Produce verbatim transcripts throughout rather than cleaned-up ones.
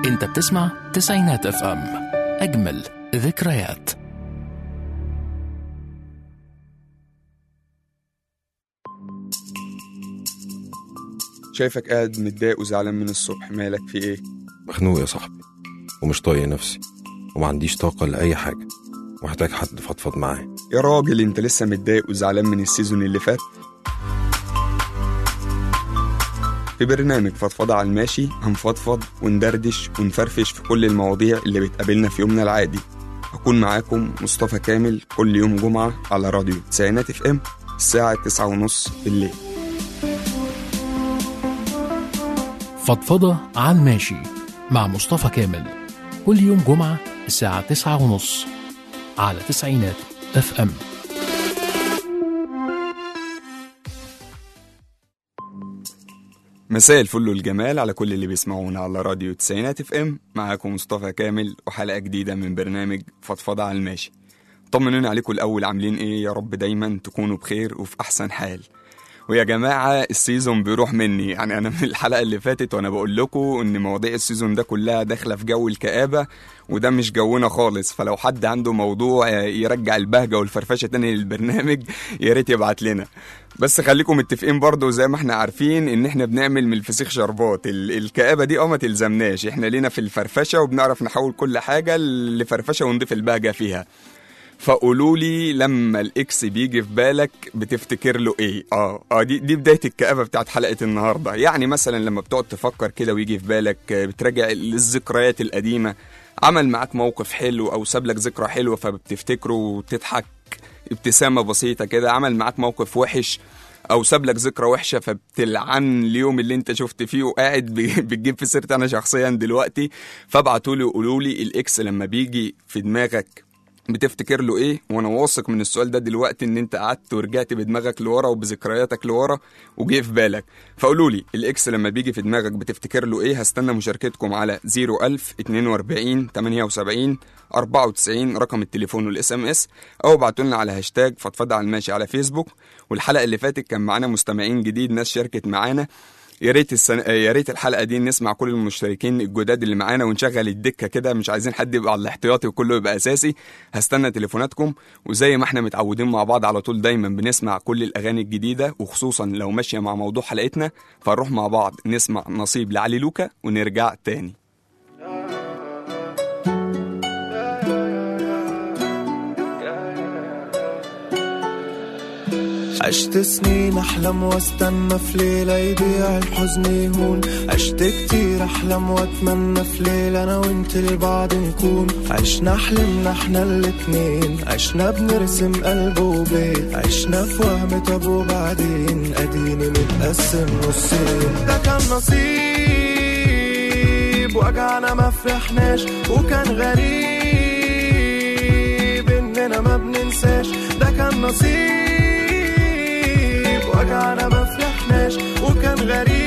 انت بتسمع تسعينات اف ام، اجمل ذكريات. شايفك قاعد متضايق وزعلان من الصبح، مالك في ايه؟ مخنوق يا صاحبي ومش طايق نفسي وما عنديش طاقة لأي حاجة، محتاج حد فضفض معاه. يا راجل انت لسه متضايق وزعلان من السيزون اللي فات؟ في برنامج فضفضة على الماشي هنفضفض وندردش ونفرفش في كل المواضيع اللي بتقابلنا في يومنا العادي. هكون معاكم مصطفى كامل كل يوم جمعة على راديو تسعينات اف ام الساعة تسعة ونص بالليل. فضفضة على الماشي مع مصطفى كامل كل يوم جمعة الساعة تسعة ونص على تسعينات اف ام. مساء الفل والجمال على كل اللي بيسمعونا على راديو تسعينات اف ام. معاكم مصطفى كامل وحلقة جديدة من برنامج فضفضة على الماشي. طمنوني عليكم الأول، عاملين ايه؟ يا رب دايما تكونوا بخير وفي أحسن حال. ويا جماعة السيزون بيروح مني، يعني أنا من الحلقة اللي فاتت وأنا بقول لكم إن مواضيع السيزون ده كلها داخلة في جو الكآبة، وده مش جونا خالص. فلو حد عنده موضوع يرجع البهجة والفرفشة تاني للبرنامج يا ريت يبعت لنا. بس خليكم متفقين برضو زي ما احنا عارفين إن احنا بنعمل من الفسيخ شربات. الكآبة دي اه ما تلزمناش، احنا لينا في الفرفشة وبنعرف نحول كل حاجة لفرفشة ونضيف البهجة فيها. فقولوا لي لما الاكس بيجي في بالك بتفتكر له ايه؟ اه اه دي دي بدايه الكآبه بتاعت حلقه النهارده. يعني مثلا لما بتقعد تفكر كده ويجي في بالك بتراجع الذكريات القديمه، عمل معاك موقف حلو او ساب لك ذكرى حلوه فبتفتكره وتضحك ابتسامه بسيطه كده، عمل معاك موقف وحش او ساب لك ذكرى وحشه فبتلعن اليوم اللي انت شفت فيه وقاعد بتجيب في سيرتي انا شخصيا دلوقتي. فابعتوا لي وقولوا لي الاكس لما بيجي في دماغك بتفتكر له ايه. وانا واثق من السؤال ده دلوقتي ان انت قعدت ورجعت بدماغك لورا وبذكرياتك لورا وجي في بالك. فقولوا لي الاكس لما بيجي في دماغك بتفتكر له ايه. هستنى مشاركتكم على صفر ألف اتنين وأربعين تمانية وسبعين أربعة وتسعين رقم التليفون والاس ام اس، او ابعتوا لنا على هاشتاج فضفضة على الماشي على فيسبوك. والحلقه اللي فاتت كان معانا مستمعين جديد، ناس شاركت معانا. يا ريت السن... يا ريت الحلقه دي نسمع كل المشتركين الجداد اللي معانا ونشغل الدكه كده، مش عايزين حد يبقى على الاحتياطي وكله يبقى اساسي. هستنى تليفوناتكم، وزي ما احنا متعودين مع بعض على طول دايما بنسمع كل الاغاني الجديده، وخصوصا لو ماشيه مع موضوع حلقتنا فنروح مع بعض نسمع نصيب لعلي لوكا ونرجع تاني. عشت سنين أحلم واستنى في ليلة يضيع الحزن يهون، عشت كتير أحلم واتمنى في ليلة أنا وانت لبعض نكون. عشنا حلمنا احنا الاتنين، عشنا بنرسم قلب وبيت، عشنا في وهم طب وبعدين أديني متقسم نصين. ده كان نصيب وجعنا ما فرحناش، وكان غريب إننا ما بننساش. ده كان نصيب وجعنا ما فرحناش، وكان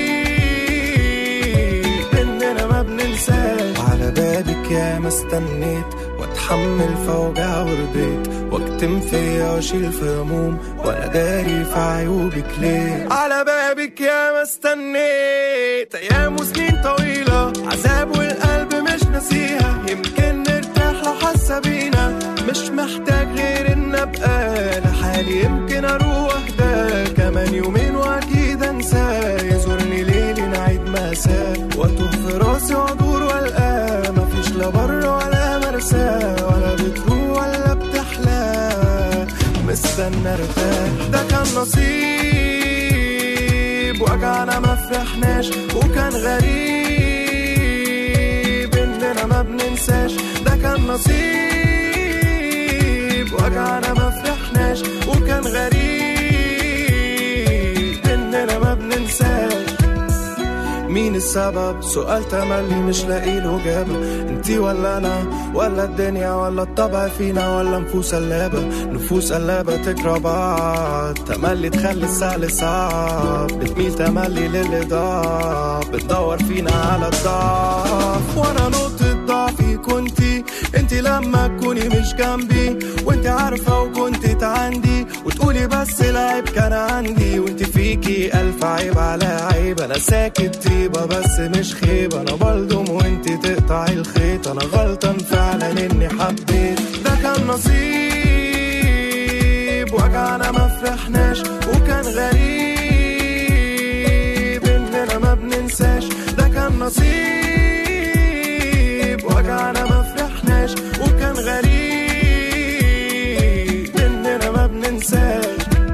غريب إننا ما بننساش. على بابك يا ما استنيت واتحمل في وجع وربيت، واكتم فيا واشيل في هموم وانا داري في عيوبك ليه. على بابك يا ما استنيت ايام وسنين طويلة، عذاب والقلب مش نسيها. يمكن نرتاح لو حاسة بينا، مش محتاج غير ان ابقى لحالي. يمكن اروح اهدى كمان يومين واكيد انساه، يزورني ليلي نعيد مأساة، واتوه في راسي وادور والقاه. مفيش لا بر ولا مرساه، ولا بتروح ولا بتحلى، مستنى ارتاح. ده كان نصيب وجعنا ما فرحناش، وكان غريب اننا ما بننساش. ده كان نصيب وجعنا ما فرحناش، وكان غريب اننا ما بننساش. مين السبب؟ سؤال تملي مش لاقي له اجابه. انتي ولا انا ولا الدنيا ولا الطبع فينا ولا نفوس قلابه؟ نفوس قلابه تكره بعض، تملي تخلي السهل صعب، بتميل تملي للي ضاع، بتدور فينا على الضعف. وانا نقطه ضعفي كنتي انت لما تكوني مش جنبي وانت عارفة وكنت عندي وتقولي بس العيب كان عندي وانت فيكي ألف عيب على عيب. انا ساكت طيبة بس مش خيبة، انا بلدم وانت تقطعي الخيط. انا غلطان فعلا اني حبيت، ده كان نصيب وجعنا ما فرحناش وكان غريب اننا ما بننساش. ده كان نصيب وجعنا ما فرحناش وكان غريب اننا ما بننساش.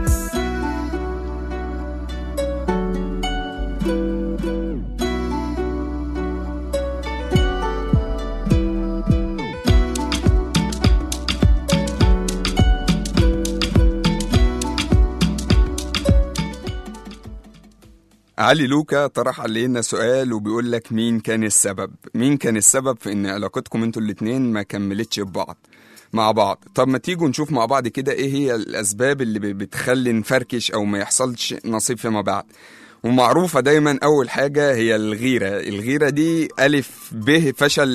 علي لوكا طرح علينا سؤال وبيقول لك مين كان السبب مين كان السبب في ان علاقتكم انتوا الاتنين ما كملتش ببعض مع بعض. طب ما تيجوا نشوف مع بعض كده ايه هي الاسباب اللي بتخلي نفركش او ما يحصلش نصيب فيما بعد. ومعروفة دايما اول حاجة هي الغيرة. الغيرة دي الف ب فشل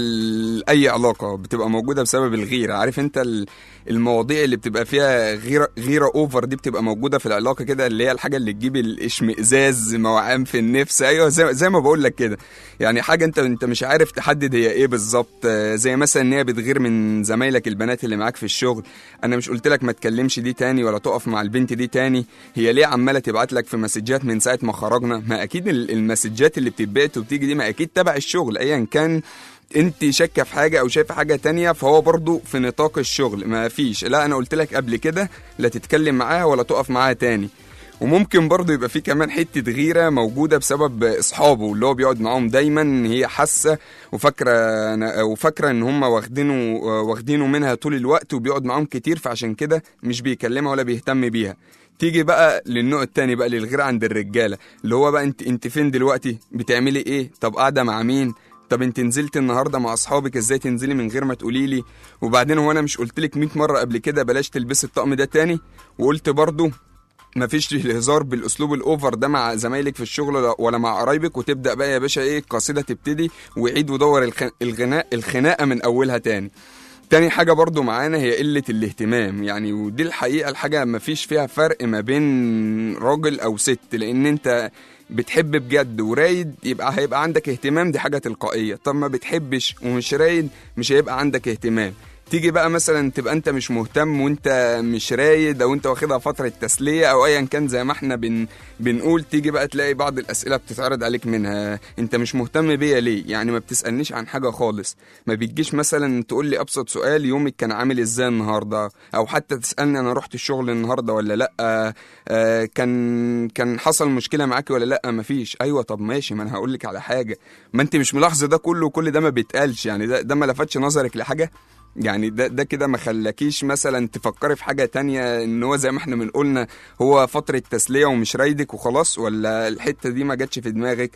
اي علاقة بتبقى موجودة بسبب الغيرة. عارف انت المواضيع اللي بتبقى فيها غيرة غيرة اوفر دي بتبقى موجودة في العلاقة كده، اللي هي الحاجة اللي تجيب الاشمئزاز موعان في النفس. ايوه زي, زي ما بقول لك كده، يعني حاجة انت انت مش عارف تحدد هي ايه بالظبط. زي مثلا ان هي بتغير من زمايلك البنات اللي معاك في الشغل. انا مش قلت لك ما تكلمش دي تاني ولا تقف مع البنت دي تاني؟ هي ليه عمالة تبعت لك في مسجات من ساعة ما خرجنا؟ ما اكيد المسجات اللي بتتبعت وبتيجي دي ما اكيد تبع الشغل. ايا كان انت شاكه في حاجه او شايفه حاجه تانية فهو برضو في نطاق الشغل. ما فيش، لا انا قلت لك قبل كده لا تتكلم معاها ولا تقف معاها تاني. وممكن برضو يبقى في كمان حته غيره موجوده بسبب اصحابه اللي هو بيقعد معاهم دايما. هي حاسه وفاكره وفاكره ان هم واخدينه واخدينه منها طول الوقت وبيقعد معاهم كتير، فعشان كده مش بيكلمها ولا بيهتم بيها. تيجي بقى للنوع التاني بقى للغيرة عند الرجالة، اللي هو بقى انت انت فين دلوقتي؟ بتعملي ايه؟ طب قاعدة مع مين؟ طب انت نزلت النهارده مع اصحابك؟ ازاي تنزلي من غير ما تقولي لي؟ وبعدين هو انا مش قلت لك مية مرة قبل كده بلاش تلبسي الطقم ده تاني؟ وقلت برضو مفيش الهزار بالاسلوب الاوفر ده مع زمايلك في الشغل ولا مع قرايبك. وتبدا بقى يا باشا ايه القصيدة تبتدي ويعيد ودور الغناء الخناقة من اولها تاني. تاني حاجة برضو معانا هي قلة الاهتمام. يعني ودي الحقيقة الحاجة مفيش فيها فرق ما بين راجل أو ست، لأن أنت بتحب بجد ورايد يبقى هيبقى عندك اهتمام، دي حاجة تلقائية. طب ما بتحبش ومش رايد مش هيبقى عندك اهتمام. تيجي بقى مثلا تبقى انت مش مهتم وانت مش رايد او انت واخدها فترة تسلية او ايا كان زي ما احنا بن بنقول، تيجي بقى تلاقي بعض الاسئلة بتتعرض عليك منها انت مش مهتم بيا ليه؟ يعني ما بتسألنيش عن حاجة خالص، ما بتجيش مثلا تقول لي ابسط سؤال يومك كان عامل ازاي النهاردة، او حتى تسألني انا رحت الشغل النهاردة ولا لا، آه آه كان كان حصل مشكلة معاكي ولا لا؟ مفيش. ايوه طب ماشي، ما انا هقول لك على حاجة، ما انت مش ملاحظة ده كله وكل ده ما بيتقالش؟ يعني ده ده ما لفتش نظرك لحاجة؟ يعني ده ده كده ما خلاكيش مثلا تفكري في حاجة تانية ان هو زي ما احنا بنقولنا هو فترة تسلية ومش رايدك وخلاص؟ ولا الحتة دي ما جاتش في دماغك؟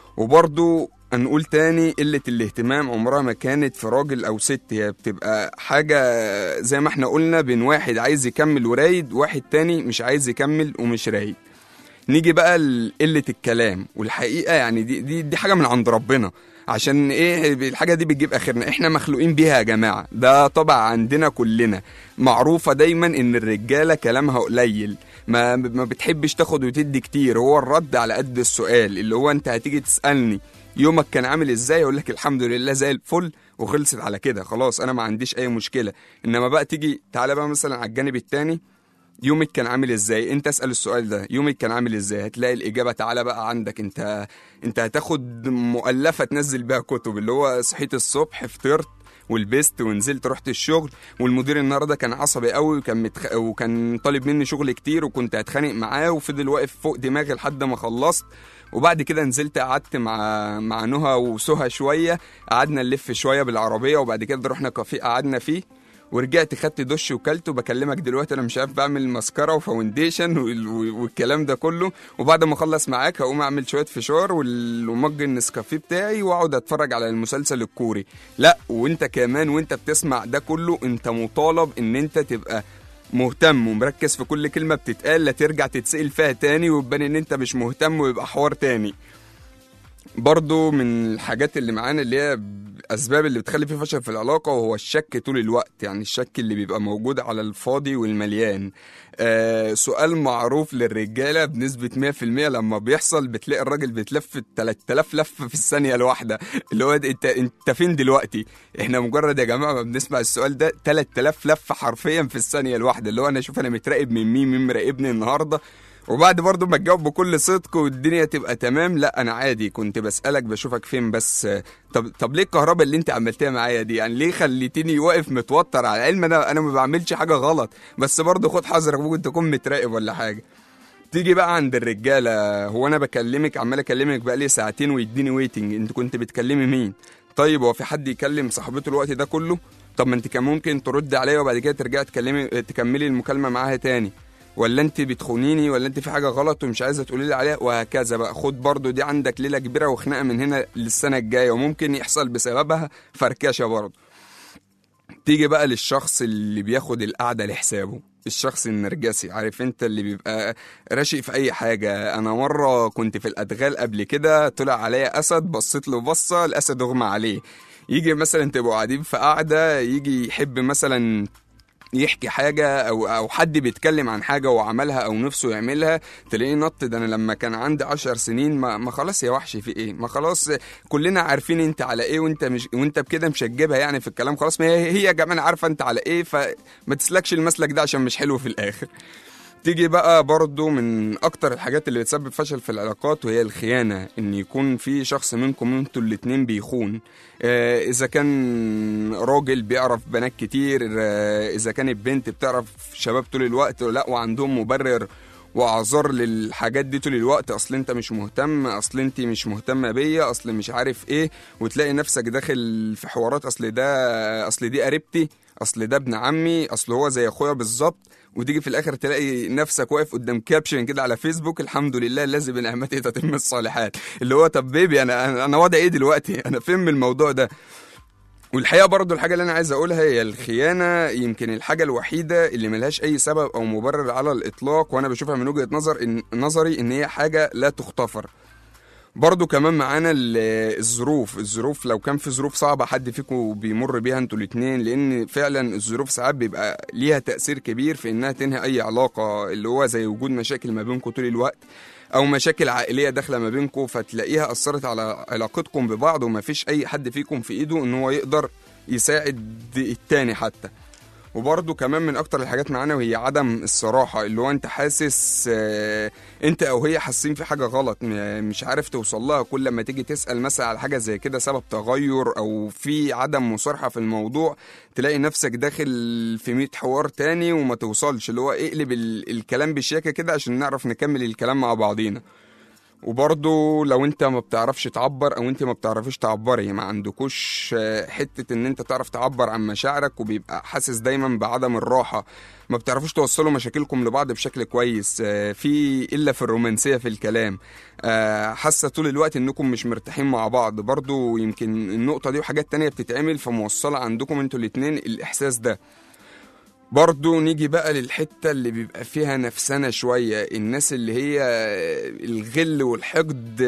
وبرضو هنقول تاني قلة الاهتمام عمرها ما كانت في راجل او ست، هي بتبقى حاجة زي ما احنا قلنا بين واحد عايز يكمل ورايد وواحد تاني مش عايز يكمل ومش رايد. نيجي بقى لقلة الكلام، والحقيقة يعني دي, دي, دي حاجة من عند ربنا. عشان ايه الحاجة دي بتجيب اخرنا؟ احنا مخلوقين بيها يا جماعة، ده طبع عندنا كلنا. معروفة دايما ان الرجالة كلامها قليل، ما, ما بتحبش تاخد وتدي كتير، هو الرد على قد السؤال. اللي هو انت هتيجي تسألني يومك كان عامل ازاي اقول لك الحمد لله زي الفل وخلصت على كده خلاص، انا ما عنديش اي مشكلة. انما بقى تيجي تعالى بقى مثلا على الجانب التاني، يومك كان عامل ازاي؟ انت اسأل السؤال ده يومك كان عامل ازاي، هتلاقي الاجابة تعالى بقى عندك انت. انت هتاخد مؤلفة تنزل بها كتب، اللي هو صحيت الصبح فطرت ولبست ونزلت رحت الشغل، والمدير النهارده كان عصبي قوي وكان متخ... وكان طالب مني شغل كتير وكنت هتخانق معاه وفضل واقف فوق دماغي لحد ما خلصت. وبعد كده نزلت قعدت مع مع نهى وسهى شويه، قعدنا نلف شويه بالعربيه، وبعد كده رحنا كافيه قعدنا فيه، ورجعت خدت دش وكلت، وبكلمك دلوقتي انا مش عارف بعمل ماسكارا وفاونديشن والكلام ده كله. وبعد ما اخلص معاك هقوم اعمل شويه فشار ومج النسكافيه بتاعي واقعد اتفرج على المسلسل الكوري. لا وانت كمان وانت بتسمع ده كله انت مطالب ان انت تبقى مهتم ومركز في كل كلمه بتتقال، لا ترجع تتسأل فيها تاني ويبان ان انت مش مهتم ويبقى حوار تاني. برضو من الحاجات اللي معانا اللي هي أسباب اللي بتخلي فيه فشل في العلاقة، وهو الشك طول الوقت. يعني الشك اللي بيبقى موجود على الفاضي والمليان. آه سؤال معروف للرجالة بنسبة مية في المية لما بيحصل بتلاقي الراجل بيتلف تلات آلاف لفة في الثانية الواحدة، اللي هو انت انت فين دلوقتي؟ احنا مجرد يا جماعة ما بنسمع السؤال ده تلات آلاف لفة حرفيا في الثانية الواحدة، اللي هو انا اشوف انا متراقب من مين، مين مراقبني النهاردة. وبعد برضو ما تجاوب بكل صدق والدنيا تبقى تمام، لا انا عادي كنت بسألك بشوفك فين بس. طب طب ليه الكهرباء اللي انت عملتها معايا دي؟ يعني ليه خليتني واقف متوتر على علم انا انا ما بعملش حاجة غلط، بس برضو خد حذرك ممكن تكون متراقب ولا حاجة. تيجي بقى عند الرجالة، هو انا بكلمك عمال اكلمك بقى لي ساعتين ويديني ويتنج، انت كنت بتكلمي مين؟ طيب هو في حد يكلم صاحبته الوقت ده كله؟ طب ما انت كان ممكن ترد عليا وبعد كده ترجعي تكلمي تكملي المكالمة معاها تاني، ولا انت بتخونيني، ولا انت في حاجه غلط ومش عايزه تقولي لي عليها، وهكذا بقى. خد برضو دي عندك ليله كبيره وخناقه من هنا للسنه الجايه، وممكن يحصل بسببها فركشه برضو. تيجي بقى للشخص اللي بياخد القعده لحسابه، الشخص النرجسي، عارف انت اللي بيبقى راشق في اي حاجه. انا مره كنت في الادغال قبل كده، طلع عليا اسد، بصيت له بصه الاسد اغمى عليه. يجي مثلا تبقوا قاعدين في قعده، يجي يحب مثلا يحكي حاجة أو أو حد بيتكلم عن حاجة وعملها أو نفسه يعملها، تلاقيه نط. ده أنا لما كان عندي عشر سنين ما, ما خلاص يا وحش في إيه؟ ما خلاص كلنا عارفين أنت على إيه، وأنت مش وأنت بكده مشجبها يعني في الكلام، خلاص ما هي هي كمان عارفة أنت على إيه، فما تسلكش المسلك ده عشان مش حلو في الآخر. تيجي بقى برضو من أكتر الحاجات اللي بتسبب فشل في العلاقات وهي الخيانة، إن يكون في شخص منكم انتوا الاتنين بيخون. آه إذا كان راجل بيعرف بنات كتير، آه إذا كانت بنت بتعرف شباب طول الوقت، لا وعندهم مبرر واعذار للحاجات دي طول الوقت، اصل انت مش مهتم، اصل انت مش مهتمه بيا، اصل مش عارف ايه، وتلاقي نفسك داخل في حوارات، اصل ده اصل دي قريبتي، اصل ده ابن عمي، اصل هو زي اخويا بالظبط. وتيجي في الاخر تلاقي نفسك واقف قدام كابشن كده على فيسبوك، الحمد لله الذي بنعمته تتم الصالحات، اللي هو طب بيبي انا انا وضعي ايه دلوقتي؟ انا فين من الموضوع ده؟ والحقيقه برضو الحاجه اللي انا عايز اقولها هي الخيانه، يمكن الحاجه الوحيده اللي ملهاش اي سبب او مبرر على الاطلاق، وانا بشوفها من وجهه نظر إن نظري ان هي حاجه لا تغتفر. برضو كمان معانا الظروف الظروف لو كان في ظروف صعبة حد فيكم بيمر بيها انتوا الاتنين، لان فعلا الظروف ساعات بيبقى ليها تأثير كبير في انها تنهي اي علاقة، اللي هو زي وجود مشاكل ما بينكم طول الوقت او مشاكل عائلية داخلة ما بينكم، فتلاقيها اثرت على علاقتكم ببعض، وما فيش اي حد فيكم في ايده ان هو يقدر يساعد التاني حتى. وبرضه كمان من اكتر الحاجات معانا وهي عدم الصراحه، اللي هو انت حاسس اه انت او هي حاسين في حاجه غلط، مش عارف توصل لها. كل ما تيجي تسال مثلا على حاجه زي كده سبب تغير او في عدم مصارحه في الموضوع، تلاقي نفسك داخل في مية حوار تاني وما توصلش، اللي هو اقلب الكلام بشياكه كده عشان نعرف نكمل الكلام مع بعضينا. وبرضو لو انت ما بتعرفش تعبر او انت ما بتعرفش تعبري، ما عندكوش حتة ان انت تعرف تعبر عن مشاعرك، وبيبقى حاسس دايما بعدم الراحة، ما بتعرفوش توصلوا مشاكلكم لبعض بشكل كويس، في الا في الرومانسية في الكلام، حاسة طول الوقت انكم مش مرتاحين مع بعض. برضو يمكن النقطة دي وحاجات تانية بتتعمل فموصلة عندكم انتوا الاتنين الاحساس ده. برضو نيجي بقى للحتة اللي بيبقى فيها نفسنا شوية، الناس اللي هي الغل والحقد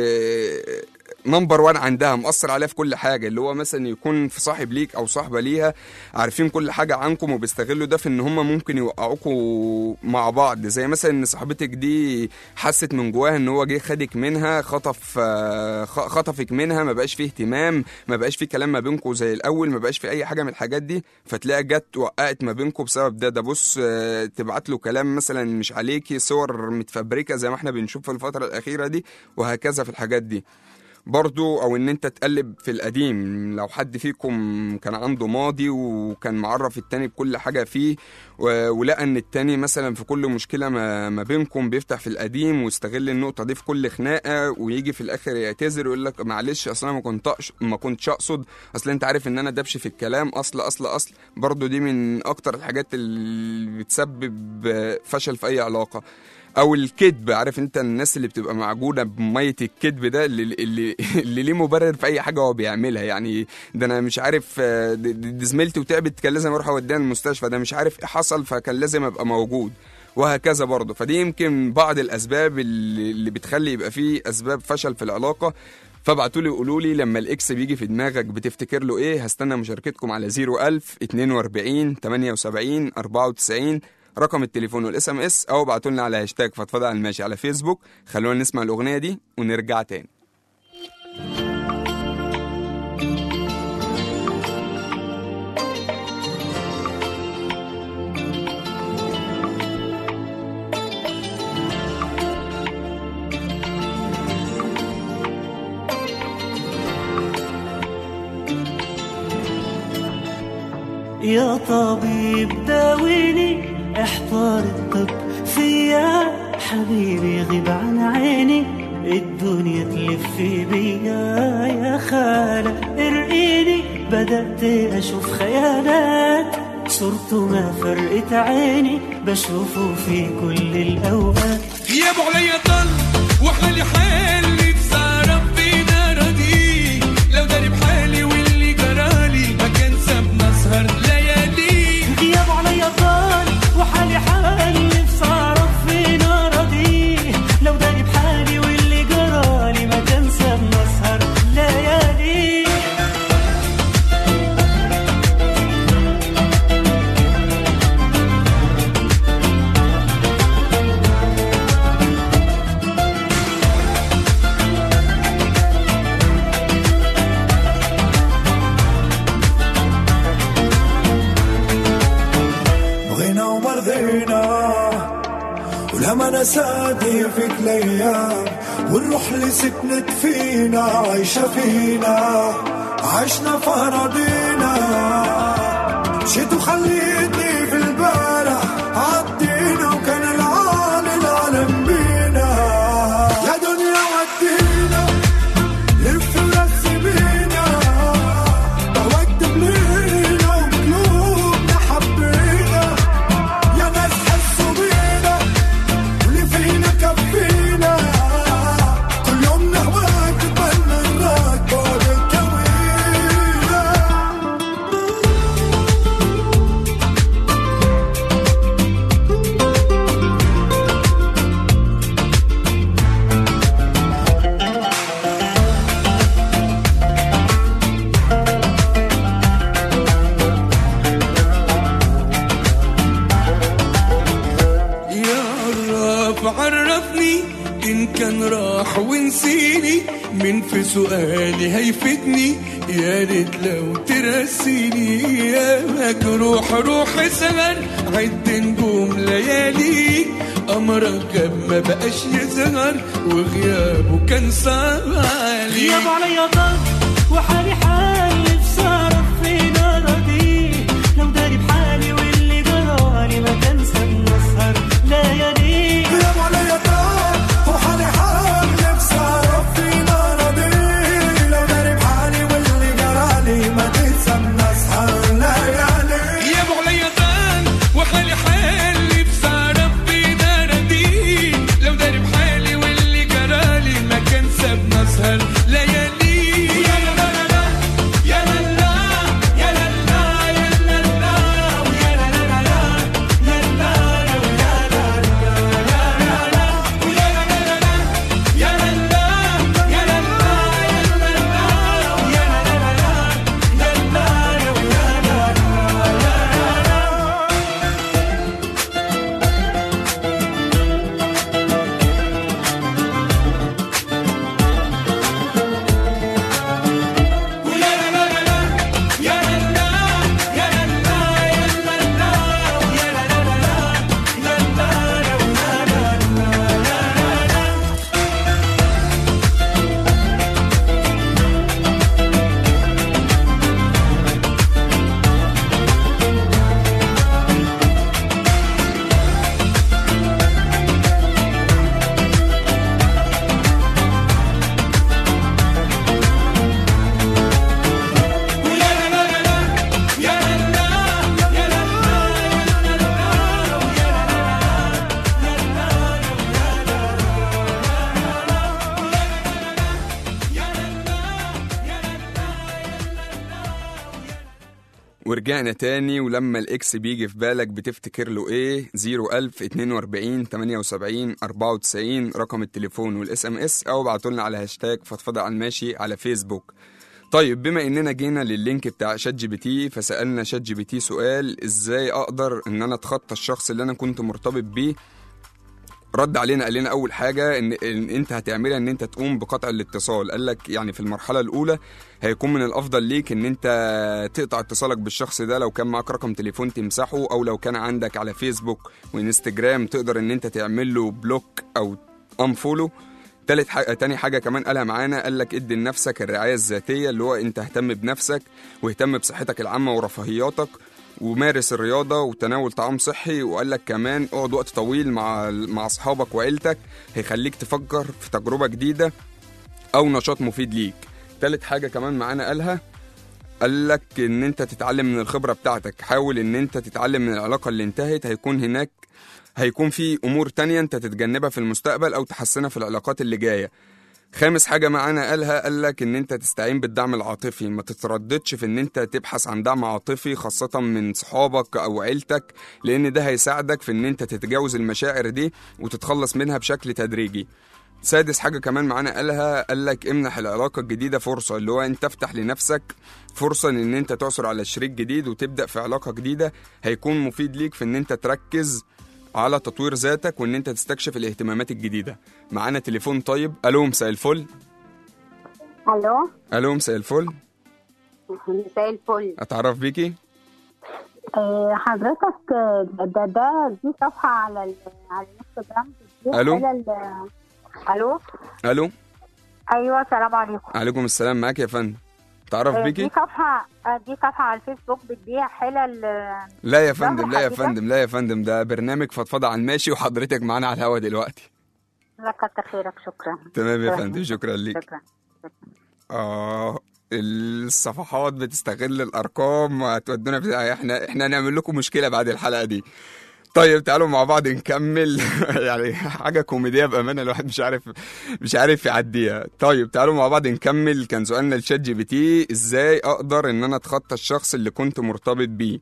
نمبر وان عندها، مؤثر عليها في كل حاجة، اللي هو مثلا يكون في صاحب ليك أو صاحبة ليها عارفين كل حاجة عنكم وبيستغلوا ده في إن هم ممكن يوقعوكوا مع بعض. زي مثلا إن صاحبتك دي حست من جواها إن هو جه خدك منها، خطف خطفك منها، ما بقاش فيه اهتمام، ما بقاش فيه كلام ما بينكم زي الأول، ما بقاش فيه أي حاجة من الحاجات دي، فتلاقي جت وقعت ما بينكم بسبب ده. ده بص تبعت له كلام مثلا مش عليكي، صور متفبركة زي ما احنا بنشوف في الفترة الأخيرة دي، وهكذا في الحاجات دي. برضو او ان انت تقلب في القديم، لو حد فيكم كان عنده ماضي وكان معرف التاني بكل حاجة فيه، ولقى ان التاني مثلا في كل مشكلة ما, ما بينكم بيفتح في القديم ويستغل النقطة دي في كل خناقة، ويجي في الاخر يعتذر ويقول لك معلش اصلا ما كنتش ما كنتش اقصد، اصل انت عارف ان انا دبش في الكلام، اصل اصل اصل برضو دي من اكتر الحاجات اللي بتسبب فشل في اي علاقة. او الكذب، عارف انت الناس اللي بتبقى معجونه بميه الكذب ده، اللي اللي, اللي ليه مبرر في اي حاجه هو بيعملها، يعني ده انا مش عارف دي زميلتي وتعبت كان لازم اروح اوديها المستشفى، ده مش عارف ايه حصل فكان لازم ابقى موجود، وهكذا برضه. فدي يمكن بعض الاسباب اللي, اللي بتخلي يبقى فيه اسباب فشل في العلاقه. فابعتوا لي قولوا لي لما الاكس بيجي في دماغك بتفتكر له ايه. هستنى مشاركتكم على صفر ألف اتنين وأربعين تمانية وسبعين أربعة وتسعين رقم التليفون والاس ام اس، او ابعتوا لنا على هاشتاج فضفضة على الماشي على فيسبوك. خلونا نسمع الاغنيه دي ونرجع تاني. يا طبيب داويني، احضر الطب فيا حبيبي، غيب عن عيني الدنيا تلف بيا. يا خالة ارقيني، بدأت أشوف خيالات، صورته ما فرقت عيني، بشوفه في كل الأوقات. يا ابو عليا طل وحالي حالي بسهرة فينا ردي، لو داري بحالي واللي جرالي ما كان سابنا سهر ليالي. غياب عليا طال وحالي حالي بسهرة فينا ردي، لو داري بحالي واللي جرالي ما كان سابنا سهر ليالي. ولما نسادي فيك الأيام والروح اللي سكنت فينا عايشة فينا، عشنا في أراضينا. مشيت وخليتني في البارح عدينا، وكان العالي العالم بينا. يا دنيا ودينا لف ورسي بينا، وقت بلينا وقلوبنا حبينا. يا ناس حسوا بينا واللي فينا كفينا، كل يوم نهواك تبنى نراك بعد الكوينة. عرفني إن كان راح ونسيني، من في سؤالي هيفيدني، يا ريت لو ترسيني. يا مجروح روح سهر عد نجوم ليالي، أمرك ما بقاش يظهر وغيابه كان صعب علي. غياب عليا طال وحالي حالي بسهرة فينا ردي، لو داري بحالي واللي جرالي ما كان سابنا سهر ليالي. غياب عليا طال وحالي حالي بسهرة فينا ردي، لو داري بحالي واللي جرالي ما كان سابنا سهر ليالي. يا ابو عليا طال وحالي حالي بسهرة فينا ردي، لو داري بحالي واللي جرالي ما كان سابنا سهر ليالي. يا ورجعنا تاني، ولما الاكس بيجي في بالك بتفتكر له ايه؟ زيرو ألف اتنين وأربعين تمانية وسبعين أربعة وتسعين رقم التليفون والاس ام اس، او ابعتولنا على هاشتاج فضفضة على الماشي على فيسبوك. طيب بما اننا جينا لللينك بتاع شات جي بي تي، فسألنا شات جي بي تي سؤال: ازاي اقدر ان انا اتخطى الشخص اللي انا كنت مرتبط بيه؟ رد علينا قال لنا اول حاجه ان, إن انت هتعملها ان انت تقوم بقطع الاتصال. قال لك يعني في المرحله الاولى هيكون من الافضل ليك ان انت تقطع اتصالك بالشخص ده، لو كان معاك رقم تليفون تمسحه، او لو كان عندك على فيسبوك وانستجرام تقدر ان انت تعمل له بلوك او انفولو. تالت حاجة تاني حاجة كمان قالها معانا، قال لك ادي لنفسك الرعاية الذاتية، اللي هو انت اهتم بنفسك واهتم بصحتك العامة ورفاهياتك، ومارس الرياضة وتناول طعام صحي. وقال لك كمان اقعد وقت طويل مع مع اصحابك وعيلتك، هيخليك تفكر في تجربة جديدة او نشاط مفيد ليك. تالت حاجة كمان معانا قالها، قال لك ان انت تتعلم من الخبرة بتاعتك، حاول ان انت تتعلم من العلاقة اللي انتهت، هيكون هناك هيكون في امور تانية انت تتجنبها في المستقبل او تحسنها في العلاقات اللي جاية. خامس حاجة معانا قالها، قال لك ان انت تستعين بالدعم العاطفي، ما تترددش في ان انت تبحث عن دعم عاطفي خاصة من صحابك او عيلتك، لان ده هيساعدك في ان انت تتجاوز المشاعر دي وتتخلص منها بشكل تدريجي. سادس حاجة كمان معانا قالها، قال لك امنح العلاقة الجديدة فرصة، اللي هو انت تفتح لنفسك فرصة ان انت تعثر على شريك جديد وتبدأ في علاقة جديدة، هيكون مفيد ليك في ان انت تركز على تطوير ذاتك وان انت تستكشف الاهتمامات الجديدة. معانا تليفون. طيب الو، مساء الفل. الو الو مساء الفل. مساء الفل. اتعرف بيكي؟ أه حضرتك ده ده دي صفحة على ال على الانستجرام. الو الو الو ايوه السلام عليكم. عليكم السلام. معاك يا فندم. تعرف بيكي؟ دي صفحة دي صفحة على الفيسبوك بتبيع حلل. لا يا فندم، لا يا فندم، لا يا فندم، ده برنامج فضفضة على الماشي وحضرتك معانا على الهوا دلوقتي. لا كتر خيرك. شكرا. تمام يا فندم، شكرا ليك. شكرا. اه الصفحات بتستغل الارقام وهتودونا في احنا احنا هنعمل لكم مشكلة بعد الحلقة دي. طيب تعالوا مع بعض نكمل. يعني حاجة كوميدية بأمانة، الواحد مش عارف مش عارف يعديها. طيب تعالوا مع بعض نكمل. كان سؤالنا لشات جي بي تي: ازاي اقدر ان انا اتخطى الشخص اللي كنت مرتبط بيه؟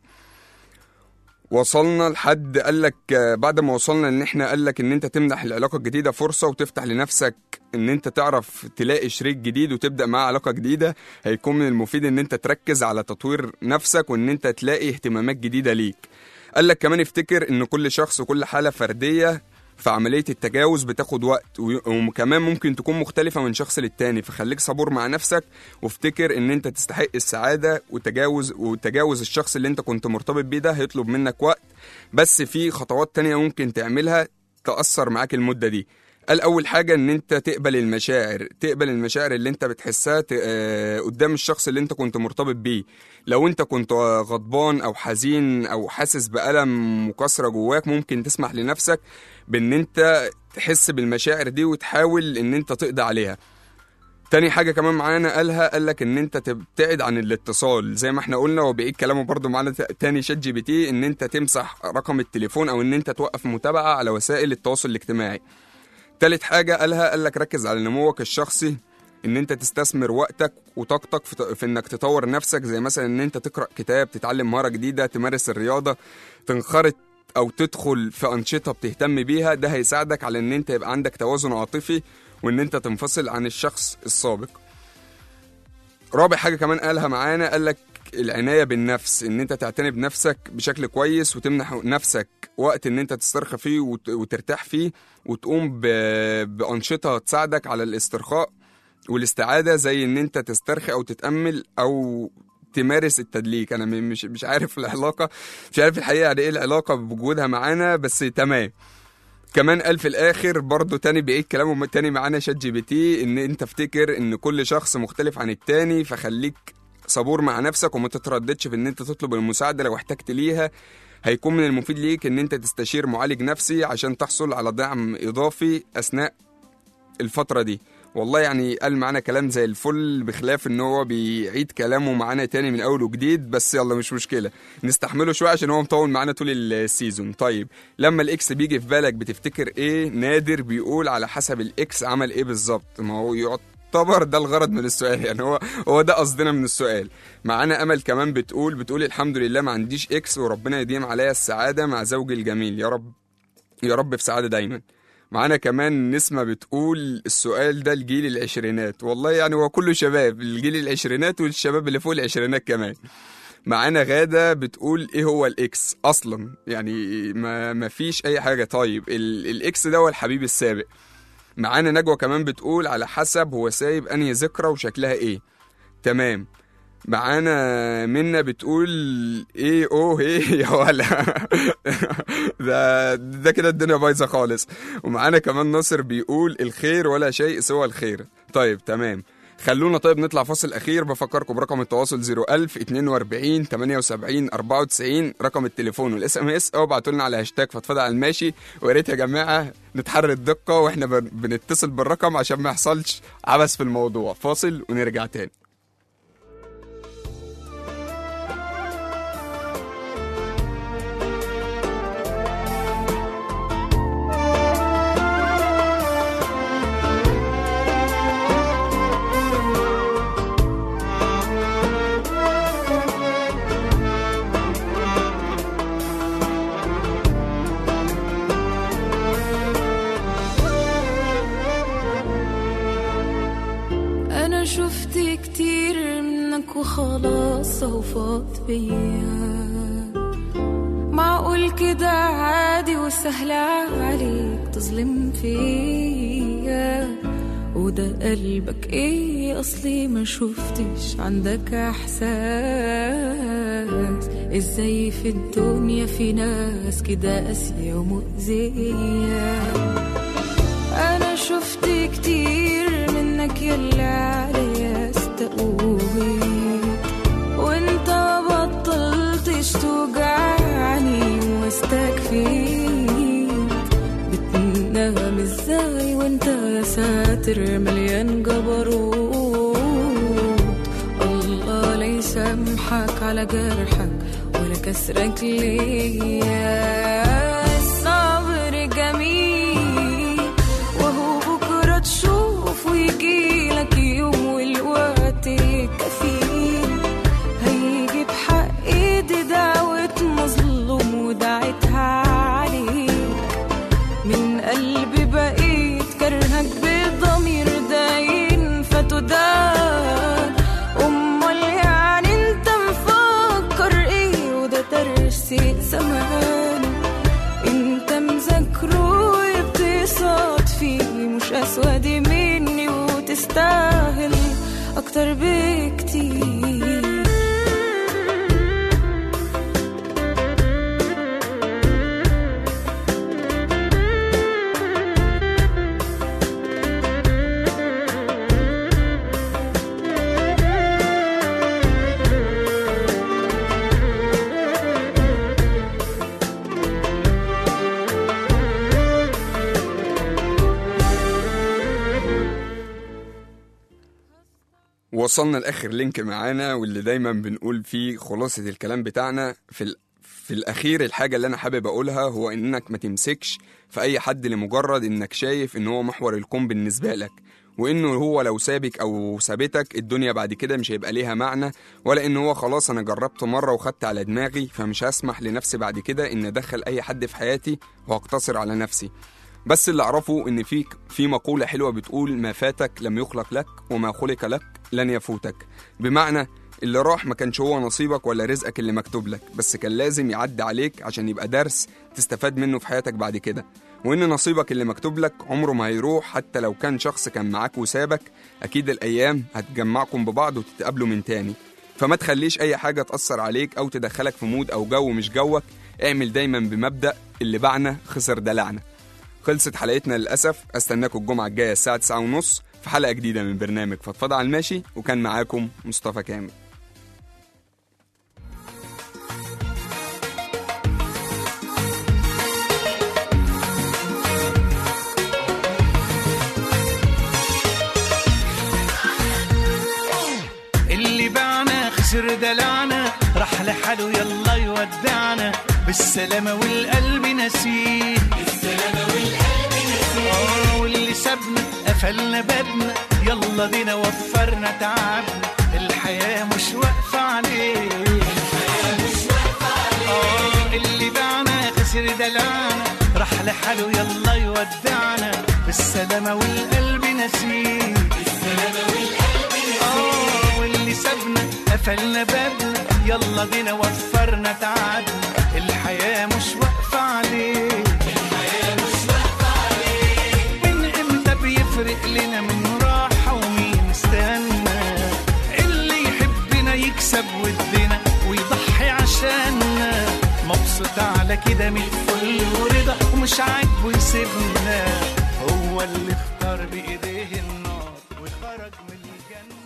وصلنا لحد قال لك بعد ما وصلنا ان احنا قال لك ان انت تمنح العلاقة الجديدة فرصة وتفتح لنفسك ان انت تعرف تلاقي شريك جديد وتبدأ معاه علاقة جديدة، هيكون من المفيد ان انت تركز على تطوير نفسك وان انت تلاقي اهتمامات جديدة ليك. قال لك كمان افتكر ان كل شخص وكل حالة فردية في عملية التجاوز بتاخد وقت، وكمان ممكن تكون مختلفة من شخص للتاني، فخليك صبور مع نفسك وافتكر ان انت تستحق السعادة. وتجاوز وتجاوز الشخص اللي انت كنت مرتبط بيه ده هيطلب منك وقت، بس في خطوات تانية ممكن تعملها تأثر معاك المدة دي. قال أول حاجة إن أنت تقبل المشاعر، تقبل المشاعر اللي أنت بتحسها قدام الشخص اللي أنت كنت مرتبط بيه. لو أنت كنت غضبان أو حزين أو حاسس بألم وكسرة جواك، ممكن تسمح لنفسك بإن أنت تحس بالمشاعر دي وتحاول إن أنت تقضي عليها. تاني حاجة كمان معانا قالها، قالك إن أنت تبتعد عن الاتصال، زي ما احنا قلنا وبعيد كلامه برضو معانا تاني شات جي بي تي، إن أنت تمسح رقم التليفون أو إن أنت توقف متابعة على وسائل التواصل الاجتماعي. تالت حاجة قالها، قالك ركز على نموك الشخصي، ان انت تستثمر وقتك وطاقتك في, في انك تطور نفسك، زي مثلا ان انت تقرأ كتاب، تتعلم مهارة جديدة، تمارس الرياضة، تنخرط او تدخل في انشطة بتهتم بيها. ده هيساعدك على ان انت يبقى عندك توازن عاطفي وان انت تنفصل عن الشخص السابق. رابع حاجة كمان قالها معانا، قالك العناية بالنفس، ان انت تعتني بنفسك بشكل كويس وتمنح نفسك وقت ان انت تسترخي فيه وترتاح فيه، وتقوم بأنشطة تساعدك على الاسترخاء والاستعادة، زي ان انت تسترخي او تتأمل او تمارس التدليك. انا مش مش عارف العلاقة، مش عارف الحقيقة يعني ايه العلاقة بوجودها معانا، بس تمام. كمان قال في الاخر برضو تاني بعيد كلامه تاني معانا شات جي بي تي، ان انت افتكر ان كل شخص مختلف عن التاني، فخليك صبور مع نفسك وما تترددش في ان انت تطلب المساعدة لو احتجت ليها. هيكون من المفيد ليك ان انت تستشير معالج نفسي عشان تحصل على دعم اضافي اثناء الفترة دي. والله يعني قال معانا كلام زي الفل، بخلاف ان هو بيعيد كلامه معانا تاني من اول وجديد، بس يلا مش مشكلة نستحمله شوية عشان هو مطول معانا طول السيزون. طيب لما الاكس بيجي في بالك بتفتكر ايه؟ نادر بيقول على حسب الاكس عمل ايه بالظبط. ما هو يقعد يعتبر ده الغرض من السؤال، يعني هو هو ده قصدنا من السؤال. معانا امل كمان بتقول بتقول الحمد لله ما عنديش اكس، وربنا يديم عليا السعاده مع زوجي الجميل، يا رب يا رب في سعاده دايما. معانا كمان نسمة بتقول السؤال ده لجيل العشرينات، والله يعني هو كله شباب، الجيل العشرينات والشباب اللي فوق العشرينات كمان. معانا غادة بتقول ايه هو الاكس اصلا، يعني ما, ما فيش اي حاجة. طيب الاكس ده هو الحبيب السابق. معانا نجوى كمان بتقول على حسب هو سايب انهي ذكرى وشكلها ايه. تمام. معانا منى بتقول ايه اوه ايه يا ولا ده ده كده الدنيا بايظه خالص. ومعانا كمان ناصر بيقول الخير ولا شيء سوى الخير. طيب تمام، خلونا طيب نطلع فاصل اخير. بفكركم برقم التواصل صفر ألف اتنين وأربعين تمانية وسبعين أربعة وتسعين رقم التليفون والاس ام اس، او ابعتوا لنا على هاشتاج فضفضه على الماشي. ويا ريت يا جماعه نتحرى الدقه واحنا بنتصل بالرقم عشان ما يحصلش عبث في الموضوع. فاصل ونرجع تاني. شفت كتير منك وخلاص وفاض بيا، معقول كده عادي وسهل عليك تظلم فيا؟ وده قلبك ايه اصلي ما شفتش عندك احساس؟ ازاي في الدنيا في ناس كده قاسية ومؤذية؟ انا شفت كتير منك يلا عليا استقويت، وانت بطلتش توجعني واستكفيت. بتنام ازاي وانت يا ساتر مليان جبروت؟ الله لا يسامحك على جرحك ولا كسرك ليا. الصبر جميل وهو بكرة تشوف ويجيلك يوم والوقت كفيل هيجي بحق ايدي دعوة مظلوم ودعتها عليك. من قلبي بقيت كرهك بضمير داين فتدان. امال يعني انت مفكر ايه وده ترسي زمان؟ انت مذاكره وبتصاد فيه مش اسود مني وتستاهل اكتر بكتير. وصلنا لآخر لينك معانا واللي دايما بنقول فيه خلاصة الكلام بتاعنا. في, ال... في الأخير الحاجة اللي أنا حابب أقولها هو إنك ما تمسكش في أي حد لمجرد إنك شايف إن هو محور الكون بالنسبة لك، وإنه هو لو سابك أو سابتك الدنيا بعد كده مش هيبقى ليها معنى، ولا إن هو خلاص أنا جربت مرة وخدت على دماغي فمش هسمح لنفسي بعد كده إن أدخل أي حد في حياتي وأقتصر على نفسي. بس اللي أعرفه إن فيك في مقولة حلوة بتقول ما فاتك لم يخلق لك وما خلق لك لن يفوتك. بمعنى اللي راح ما كانش هو نصيبك ولا رزقك اللي مكتوب لك، بس كان لازم يعدي عليك عشان يبقى درس تستفاد منه في حياتك بعد كده. وإن نصيبك اللي مكتوب لك عمره ما هيروح، حتى لو كان شخص كان معاك وسابك أكيد الأيام هتجمعكم ببعض وتتقابلوا من تاني. فما تخليش أي حاجة تأثر عليك أو تدخلك في مود أو جو مش جوك. اعمل دايما بمبدأ اللي باعنا خسر دلعنا. خلصت حلقتنا للأسف، أستناكم الجمعة الجاية الساعة تسعة ونص في حلقة جديدة من برنامج فضفضة على الماشي، وكان معاكم مصطفى كامل. اللي باعنا خسر دلعنا راح لحاله يلا يودعنا بالسلامة والقلب نسيه. بالسلامة والقلب نسيه. آه واللي سابنا قفلنا بابنا يلا يلا دينا وفرنا تعبنا، الحياة مش واقفة عليه. آه اللي باعنا خسر دلعنا، راح لحاله يلا يودعنا، بالسلامة والقلب نسيه. آه واللي سابنا قفلنا بابنا، يلا دينا وفرنا تعبنا، الحياة مش واقفة عليه. من امتى بيفرق لنا من راحة ومين استنى؟ اللي يحبنا يكسب ودنا ويضحي عشاننا، مبسوط على كده من الفل ورضا، ومش عاجبه يسيبنا، هو اللي اختار بإيديه النار وخرج من الجنة.